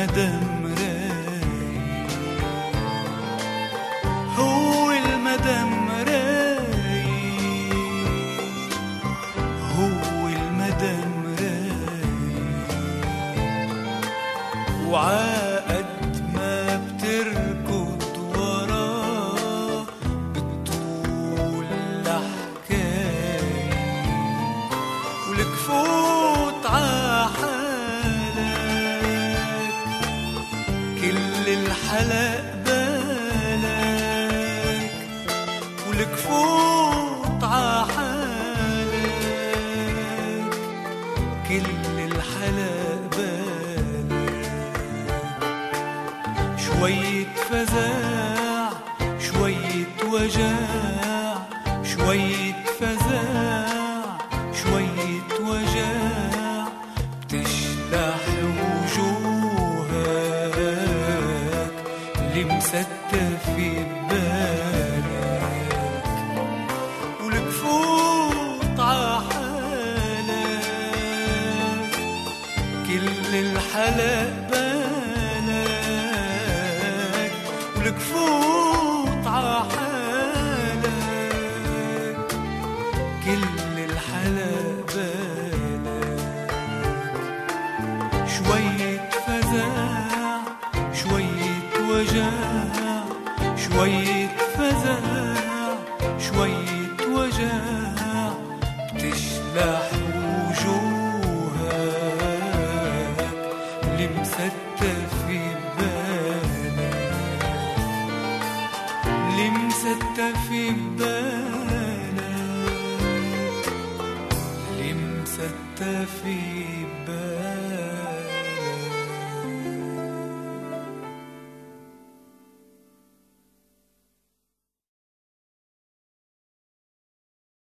المدام رايق، هو المدام رايق، هو المدام رايق، وعقد ما بتركض وراه بتطول لحكاية، ولكفوت عحالك كل الحلق بالك، ولكفوت عحالك كل الحلق بالك، شوية فزاع شوية وجاع، شوية فزاع شوية وجاع، بتشلح وجوهك اللي مستف ببالك، ولكفوت عحالك كل الحلق بالك، ولكفوت عحالك كل الحلق بالك، شوية فزاع شوية وجاع، شوية فزاع شوية وجاع، بتشلح وجوهك اللي مستف ببالك، اللي مستف ببالك، اللي مستف ببالك.